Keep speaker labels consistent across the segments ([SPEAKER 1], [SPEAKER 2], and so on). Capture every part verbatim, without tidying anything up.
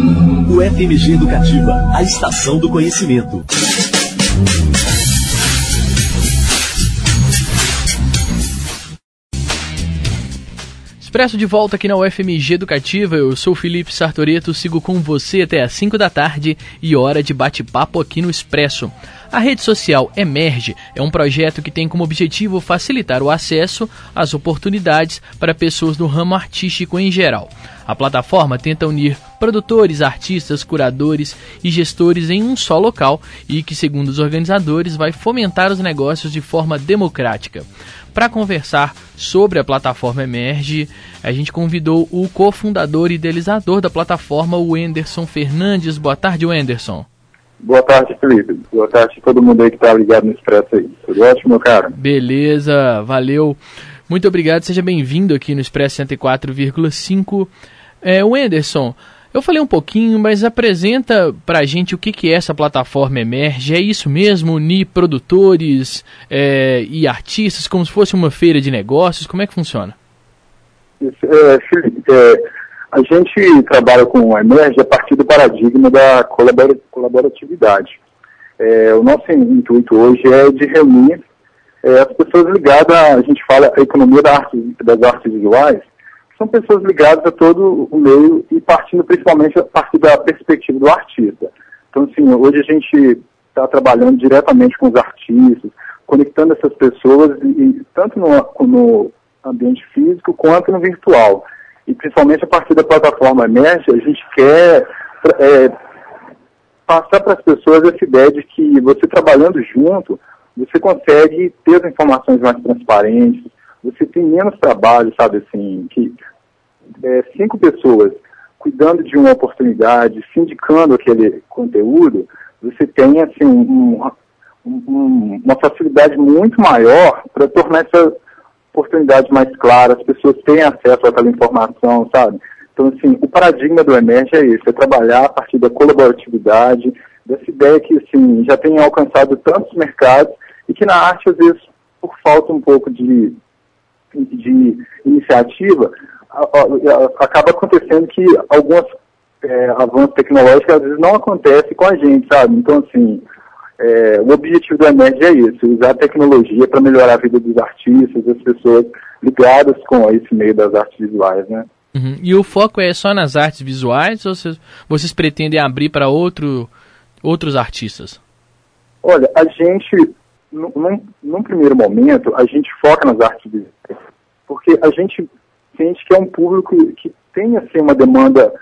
[SPEAKER 1] O F M G Educativa, a estação do conhecimento.
[SPEAKER 2] Expresso de volta aqui na U F M G Educativa, eu sou o Felipe Sartoreto, sigo com você até às cinco da tarde e hora de bate-papo aqui no Expresso. A rede social Emerge é um projeto que tem como objetivo facilitar o acesso às oportunidades para pessoas do ramo artístico em geral. A plataforma tenta unir produtores, artistas, curadores e gestores em um só local e que, segundo os organizadores, vai fomentar os negócios de forma democrática. Para conversar sobre a plataforma Emerge, a gente convidou o cofundador e idealizador da plataforma, o Wenderson Fernandes. Boa tarde, Wenderson.
[SPEAKER 3] Boa tarde, Felipe. Boa tarde a todo mundo aí que está ligado no Expresso aí. Tudo ótimo, meu cara?
[SPEAKER 2] Beleza, valeu. Muito obrigado, seja bem-vindo aqui no Expresso cento e quatro vírgula cinco. É, Wenderson, eu falei um pouquinho, mas apresenta pra gente o que, que é essa plataforma Emerge. É isso mesmo? Unir produtores é, e artistas como se fosse uma feira de negócios? Como é que funciona?
[SPEAKER 3] Isso, é, Felipe, é, a gente trabalha com a Emerge a partir do paradigma da colabora, colaboratividade. É, o nosso intuito hoje é de reunir é, as pessoas ligadas, a, a gente fala, a economia da arte, das artes visuais. São pessoas ligadas a todo o meio e partindo principalmente a partir da perspectiva do artista. Então, assim, hoje a gente está trabalhando diretamente com os artistas, conectando essas pessoas, e, e, tanto no, no ambiente físico quanto no virtual. E principalmente a partir da plataforma Emerge, a gente quer é, passar para as pessoas essa ideia de que você trabalhando junto, você consegue ter as informações mais transparentes, você tem menos trabalho, sabe, assim, que é, cinco pessoas cuidando de uma oportunidade, sindicando aquele conteúdo, você tem, assim, um, um, uma facilidade muito maior para tornar essa oportunidade mais clara, as pessoas têm acesso àquela informação, sabe? Então, assim, o paradigma do Emerge é esse, é trabalhar a partir da colaboratividade, dessa ideia que, assim, já tem alcançado tantos mercados e que na arte, às vezes, por falta um pouco de de iniciativa, a, a, a, acaba acontecendo que alguns é, avanços tecnológicos às vezes não acontecem com a gente, sabe? Então, assim, é, o objetivo do Emerge é isso, usar a tecnologia para melhorar a vida dos artistas, das pessoas ligadas com esse meio das artes visuais, né?
[SPEAKER 2] Uhum. E o foco é só nas artes visuais ou vocês, vocês pretendem abrir para outro, outros artistas?
[SPEAKER 3] Olha, a gente... Num, num primeiro momento, a gente foca nas artes visuais, porque a gente sente que é um público que tem, assim, uma demanda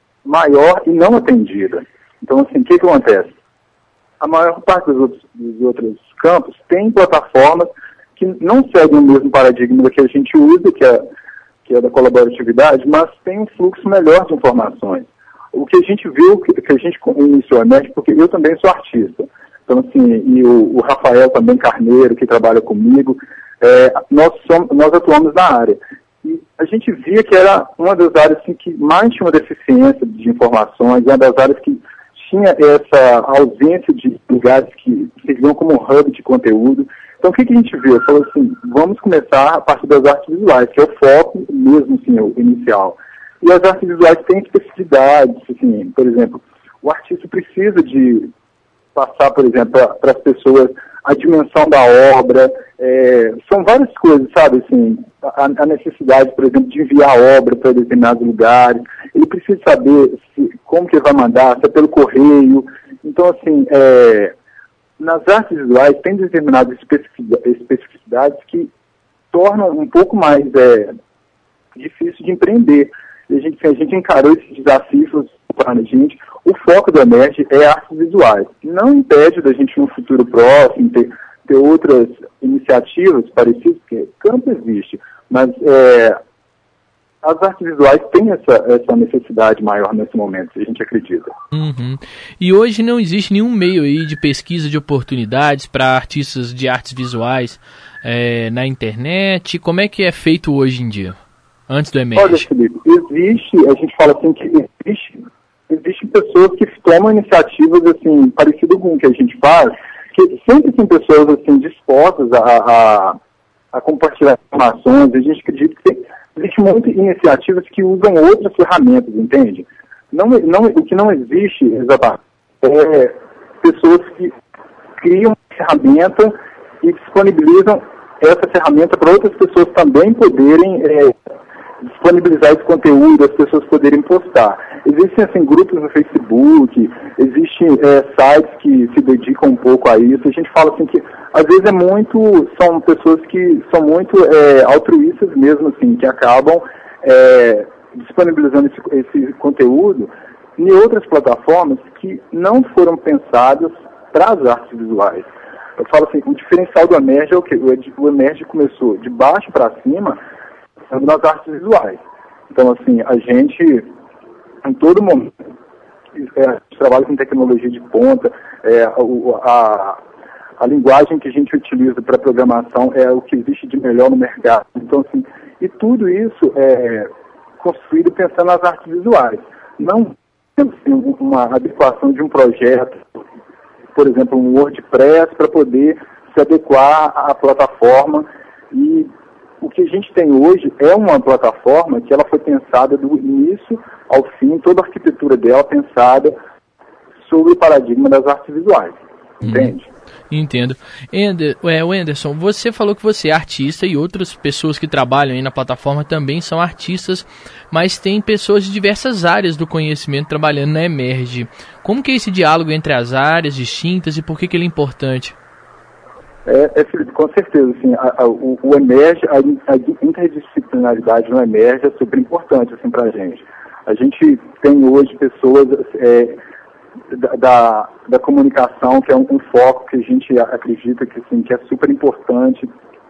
[SPEAKER 3] maior e não atendida. Então, assim, o que, que acontece? A maior parte dos outros, dos outros campos tem plataformas que não seguem o mesmo paradigma que a gente usa, que é, que é da colaboratividade, mas tem um fluxo melhor de informações. O que a gente viu, que, que a gente iniciou a Emerge, porque eu também sou artista. Então, assim, e o, o Rafael também Carneiro, que trabalha comigo, é, nós, somos, nós atuamos na área. E a gente via que era uma das áreas assim, que mais tinha uma deficiência de informações, uma das áreas que tinha essa ausência de lugares que serviam como um hub de conteúdo. Então, o que, que a gente viu? Falou assim, vamos começar a partir das artes visuais, que é o foco mesmo, assim, o inicial. E as artes visuais têm especificidades, assim, por exemplo, o artista precisa de passar, por exemplo, para as pessoas a dimensão da obra, é, são várias coisas, sabe, assim, a, a necessidade, por exemplo, de enviar a obra para determinados lugares, ele precisa saber se, como que ele vai mandar, se é pelo correio. Então, assim, é, nas artes visuais tem determinadas especificidades que tornam um pouco mais é, difícil de empreender. E a gente, a gente encarou esses desafios para a gente. O foco do Emerge é artes visuais. Não impede da gente, no futuro próximo, ter, ter outras iniciativas parecidas, porque campo existe, mas é, as artes visuais têm essa, essa necessidade maior nesse momento, a gente acredita.
[SPEAKER 2] Uhum. E hoje não existe nenhum meio aí de pesquisa de oportunidades para artistas de artes visuais é, na internet? Como é que é feito hoje em dia, antes do Emerge?
[SPEAKER 3] Olha, Felipe, existe, a gente fala assim que existe... Existem pessoas que tomam iniciativas assim, parecidas com o que a gente faz, que sempre tem pessoas assim, dispostas a, a, a compartilhar informações. A gente acredita que tem, existe muitas iniciativas que usam outras ferramentas, entende? não, não, o que não existe, exatamente, é pessoas que criam uma ferramenta e disponibilizam essa ferramenta para outras pessoas também poderem é, disponibilizar esse conteúdo, as pessoas poderem postar. Existem assim, grupos no Facebook, existem é, sites que se dedicam um pouco a isso. A gente fala assim que às vezes é muito, são pessoas que são muito é, altruístas mesmo, assim, que acabam é, disponibilizando esse, esse conteúdo em outras plataformas que não foram pensadas para as artes visuais. Eu falo assim, o diferencial do Emerge é o que? O Emerge começou de baixo para cima nas artes visuais. Então, assim, a gente, em todo momento, é, a gente trabalha com tecnologia de ponta, é, a, a, a linguagem que a gente utiliza para programação é o que existe de melhor no mercado. Então, assim, e tudo isso é construído pensando nas artes visuais. Não assim, uma adequação de um projeto, por exemplo, um WordPress, para poder se adequar à plataforma. E o que a gente tem hoje é uma plataforma que ela foi pensada do início ao fim, toda a arquitetura dela pensada sobre o paradigma das artes visuais. Entende?
[SPEAKER 2] Hum, entendo. Ender, é, Wenderson, você falou que você é artista e outras pessoas que trabalham aí na plataforma também são artistas, mas tem pessoas de diversas áreas do conhecimento trabalhando na Emerge. Como que é esse diálogo entre as áreas distintas e por que, que ele é importante?
[SPEAKER 3] É, é, Felipe, com certeza, assim, a, a, o, o Emerge, a, a interdisciplinaridade no Emerge é super importante assim, para a gente. A gente tem hoje pessoas é, da, da, da comunicação, que é um, um foco que a gente acredita que, assim, que é super importante.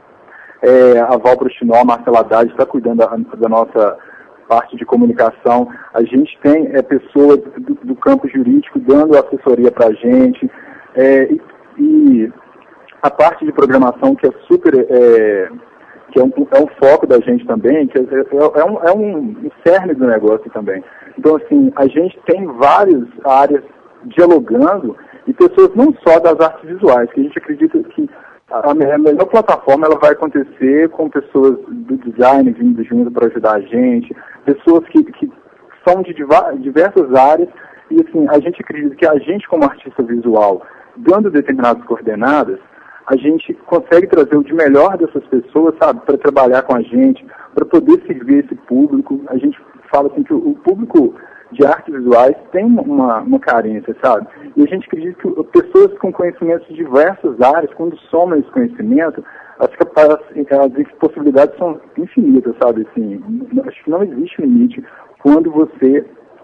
[SPEAKER 3] É, a Val Brustinó, a Marcela Haddad está cuidando da, da nossa parte de comunicação. A gente tem é, pessoas do, do campo jurídico dando assessoria para a gente. É, e, e a parte de programação, que é super, é, que é um, é um foco da gente também, que é, é, um, é um cerne do negócio também. Então, assim, a gente tem várias áreas dialogando e pessoas não só das artes visuais, que a gente acredita que a, a melhor plataforma ela vai acontecer com pessoas do design vindo junto para ajudar a gente, pessoas que, que são de diversas áreas e, assim, a gente acredita que a gente, como artista visual, dando determinadas coordenadas, a gente consegue trazer o de melhor dessas pessoas, sabe, para trabalhar com a gente, para poder servir esse público. A gente fala assim que o público de artes visuais tem uma, uma carência, sabe? E a gente acredita que pessoas com conhecimentos de diversas áreas, quando somam esse conhecimento, as, as, as possibilidades são infinitas, sabe? Assim, acho que não existe limite quando você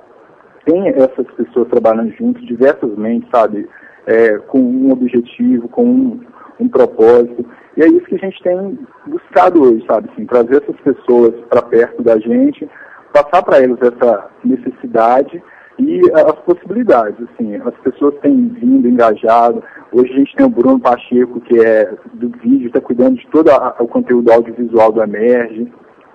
[SPEAKER 3] tem essas pessoas trabalhando juntos, diversas mentes, sabe? É, com um objetivo, com um um propósito, e é isso que a gente tem buscado hoje, sabe, assim, trazer essas pessoas para perto da gente, passar para elas essa necessidade e as possibilidades, assim, as pessoas têm vindo, engajado. Hoje a gente tem o Bruno Pacheco, que é do vídeo, está cuidando de todo a, o conteúdo audiovisual do Emerge,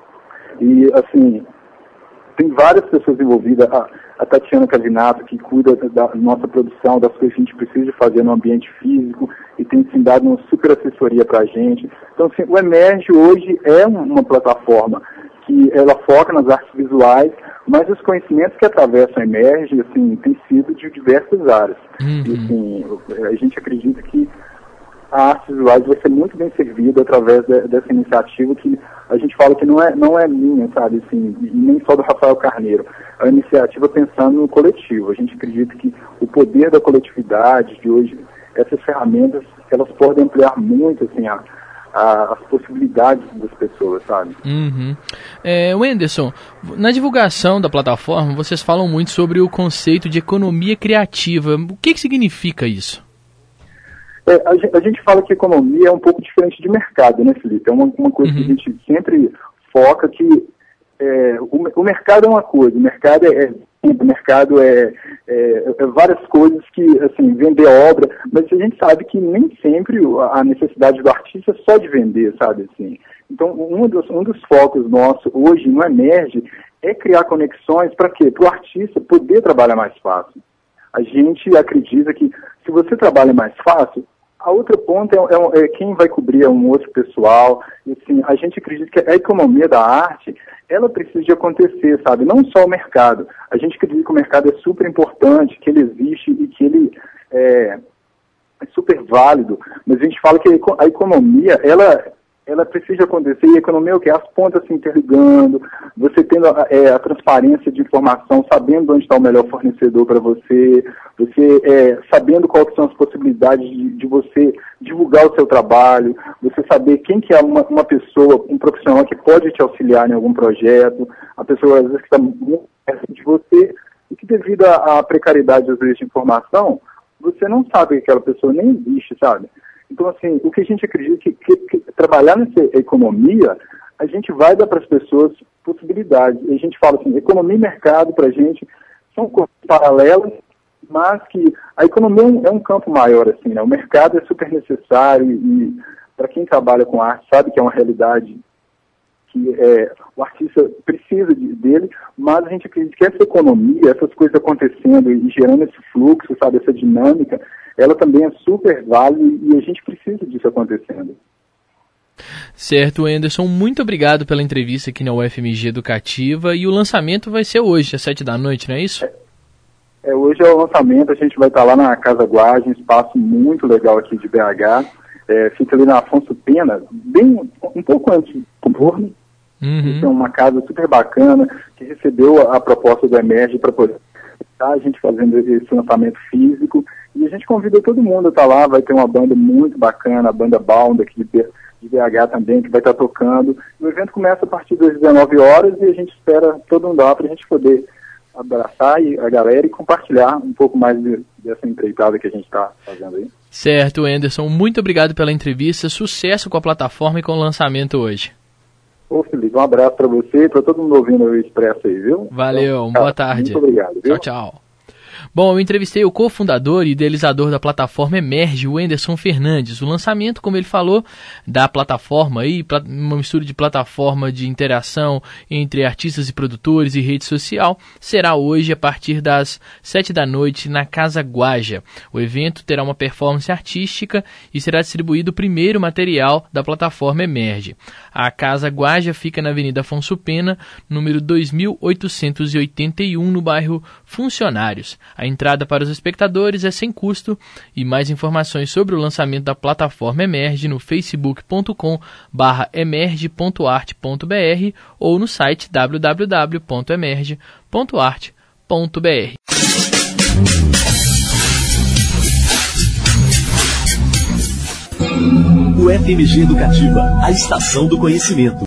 [SPEAKER 3] e, assim, tem várias pessoas envolvidas, a, a Tatiana Cavinato, que cuida da nossa produção, das coisas que a gente precisa fazer no ambiente físico, e tem sim, dado uma super assessoria para a gente. Então, assim, o Emerge hoje é uma plataforma que ela foca nas artes visuais, mas os conhecimentos que atravessam a Emerge, assim, têm sido de diversas áreas. Uhum. E, assim, a gente acredita que a arte visuais vai ser muito bem servida através de, dessa iniciativa que a gente fala que não é, não é minha, sabe, assim, e nem só do Rafael Carneiro. É uma iniciativa pensando no coletivo. A gente acredita que o poder da coletividade de hoje, essas ferramentas, elas podem ampliar muito, assim, a, a, as possibilidades das pessoas, sabe?
[SPEAKER 2] Uhum. É, Wenderson, na divulgação da plataforma, vocês falam muito sobre o conceito de economia criativa. O que, que significa isso?
[SPEAKER 3] É, a, gente, a gente fala que economia é um pouco diferente de mercado, né, Felipe? É uma, uma coisa uhum. que a gente sempre foca que é, o, o mercado é uma coisa, o mercado é, é o mercado é, é, é várias coisas que, assim, vender obra, mas a gente sabe que nem sempre a necessidade do artista é só de vender, sabe, assim. Então, um dos, um dos focos nossos hoje no Emerge é criar conexões para quê? Para o artista poder trabalhar mais fácil. A gente acredita que se você trabalha mais fácil, A outra ponta é, é, é quem vai cobrir é um outro pessoal. E, assim, a gente acredita que a economia da arte, ela precisa de acontecer, sabe? Não só o mercado. A gente acredita que o mercado é super importante, que ele existe e que ele é, é super válido. Mas a gente fala que a economia, ela... ela precisa acontecer, e a economia é o quê? As pontas se interligando, você tendo a, é, a transparência de informação, sabendo onde está o melhor fornecedor para você, você é, sabendo quais são as possibilidades de, de você divulgar o seu trabalho, você saber quem que é uma, uma pessoa, um profissional que pode te auxiliar em algum projeto, a pessoa às vezes que está muito perto de você, e que devido à, à precariedade às vezes de informação, você não sabe que aquela pessoa nem existe, sabe? Então, assim, o que a gente acredita que, que, que trabalhar nessa economia, a gente vai dar para as pessoas possibilidades. E a gente fala assim, economia e mercado para a gente são coisas paralelas, mas que a economia é um, é um campo maior, assim, né? O mercado é super necessário e para quem trabalha com arte sabe que é uma realidade que é, o artista precisa de, dele, mas a gente acredita que essa economia, essas coisas acontecendo e gerando esse fluxo, sabe, essa dinâmica, ela também é super válida e a gente precisa disso acontecendo.
[SPEAKER 2] Certo, Anderson, muito obrigado pela entrevista aqui na U F M G Educativa, e o lançamento vai ser hoje, às sete da noite, não é isso?
[SPEAKER 3] É, é, hoje é o lançamento, a gente vai estar lá na Casa Guaja, um espaço muito legal aqui de B H, é, fica ali na Afonso Pena, bem, um pouco antes do Forno. Uhum. É uma casa super bacana, que recebeu a, a proposta do Emerge para poder estar a gente fazendo esse lançamento físico, e a gente convida todo mundo a estar lá, vai ter uma banda muito bacana, a banda Bound aqui de, de B H também, que vai estar tocando. O evento começa a partir das dezenove horas e a gente espera todo mundo lá para a gente poder abraçar a galera e compartilhar um pouco mais de, dessa empreitada que a gente está fazendo aí.
[SPEAKER 2] Certo, Anderson, muito obrigado pela entrevista, sucesso com a plataforma e com o lançamento hoje.
[SPEAKER 3] Ô, Felipe, um abraço para você e para todo mundo ouvindo o Expresso aí, viu?
[SPEAKER 2] Valeu, então, boa tarde.
[SPEAKER 3] Muito obrigado, viu?
[SPEAKER 2] Tchau, tchau. Bom, eu entrevistei o cofundador e idealizador da plataforma Emerge, o Anderson Fernandes. O lançamento, como ele falou, da plataforma, aí, uma mistura de plataforma de interação entre artistas e produtores e rede social, será hoje a partir das sete da noite na Casa Guaja. O evento terá uma performance artística e será distribuído o primeiro material da plataforma Emerge. A Casa Guaja fica na Avenida Afonso Pena, número dois mil oitocentos e oitenta e um, no bairro Funcionários. A entrada para os espectadores é sem custo, e mais informações sobre o lançamento da plataforma Emerge no facebook ponto com barra emerge ponto arte ponto b r ou no site w w w ponto emerge ponto arte ponto b r.
[SPEAKER 1] U F M G Educativa, a estação do conhecimento.